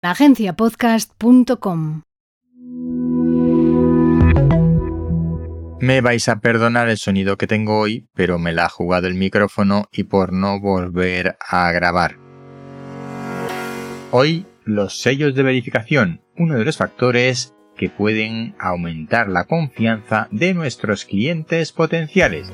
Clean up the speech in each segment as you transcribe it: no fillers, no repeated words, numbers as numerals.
agenciapodcast.com. Me vais a perdonar el sonido que tengo hoy, pero me la ha jugado el micrófono y por no volver a grabar. Hoy, los sellos de verificación, uno de los factores que pueden aumentar la confianza de nuestros clientes potenciales.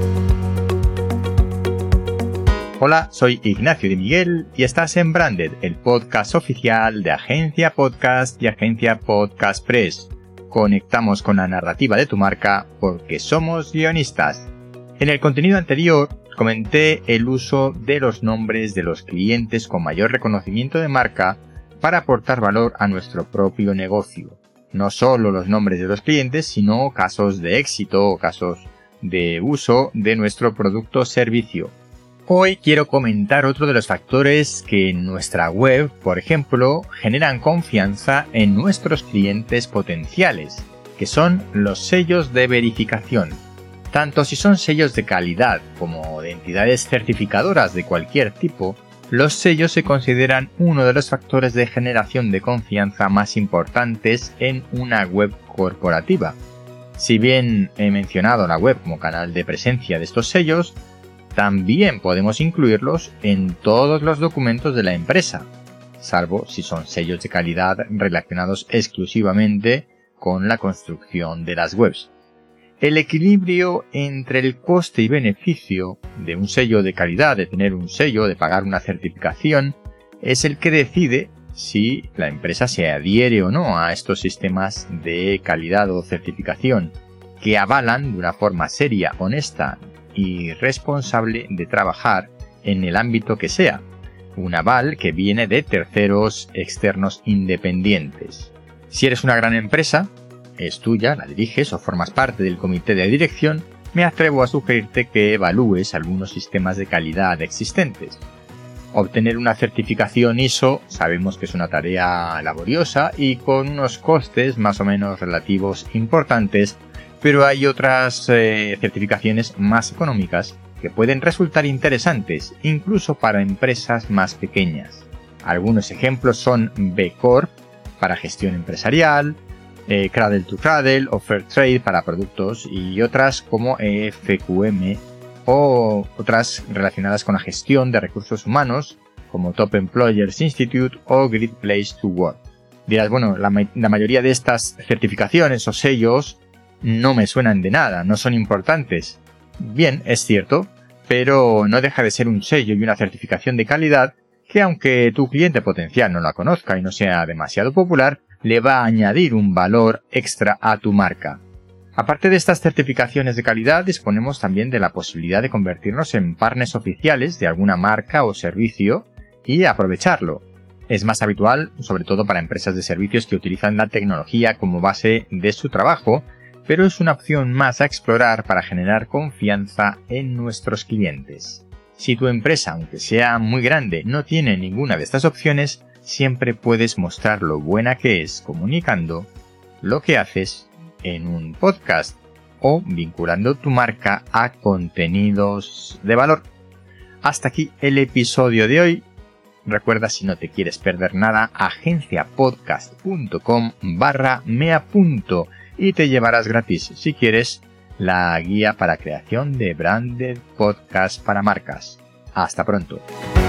Hola, soy Ignacio de Miguel y estás en Branded, el podcast oficial de Agencia Podcast y Agencia Podcast Press. Conectamos con la narrativa de tu marca porque somos guionistas. En el contenido anterior comenté el uso de los nombres de los clientes con mayor reconocimiento de marca para aportar valor a nuestro propio negocio. No solo los nombres de los clientes, sino casos de éxito o casos de uso de nuestro producto o servicio. Hoy quiero comentar otro de los factores que en nuestra web, por ejemplo, generan confianza en nuestros clientes potenciales, que son los sellos de verificación. Tanto si son sellos de calidad como de entidades certificadoras de cualquier tipo, los sellos se consideran uno de los factores de generación de confianza más importantes en una web corporativa. Si bien he mencionado la web como canal de presencia de estos sellos, también podemos incluirlos en todos los documentos de la empresa, salvo si son sellos de calidad relacionados exclusivamente con la construcción de las webs. El equilibrio entre el coste y beneficio de un sello de calidad, de tener un sello, de pagar una certificación, es el que decide si la empresa se adhiere o no a estos sistemas de calidad o certificación que avalan de una forma seria, honesta y responsable de trabajar en el ámbito que sea, un aval que viene de terceros externos independientes. Si eres una gran empresa, es tuya, la diriges o formas parte del comité de dirección, me atrevo a sugerirte que evalúes algunos sistemas de calidad existentes. Obtener una certificación ISO sabemos que es una tarea laboriosa y con unos costes más o menos relativos importantes, pero hay otras certificaciones más económicas que pueden resultar interesantes, incluso para empresas más pequeñas. Algunos ejemplos son B Corp para gestión empresarial, Cradle to Cradle o Fair Trade para productos y otras como FQM o otras relacionadas con la gestión de recursos humanos como Top Employers Institute o Great Place to Work. Dirás, bueno, la mayoría de estas certificaciones o sellos no me suenan de nada, no son importantes. Bien, es cierto, pero no deja de ser un sello y una certificación de calidad que, aunque tu cliente potencial no la conozca y no sea demasiado popular, le va a añadir un valor extra a tu marca. Aparte de estas certificaciones de calidad, disponemos también de la posibilidad de convertirnos en partners oficiales de alguna marca o servicio y aprovecharlo. Es más habitual, sobre todo para empresas de servicios que utilizan la tecnología como base de su trabajo, pero es una opción más a explorar para generar confianza en nuestros clientes. Si tu empresa, aunque sea muy grande, no tiene ninguna de estas opciones, siempre puedes mostrar lo buena que es comunicando lo que haces en un podcast o vinculando tu marca a contenidos de valor. Hasta aquí el episodio de hoy. Recuerda, si no te quieres perder nada, agenciapodcast.com/meapunto y te llevarás gratis, si quieres, la guía para creación de branded podcast para marcas. Hasta pronto.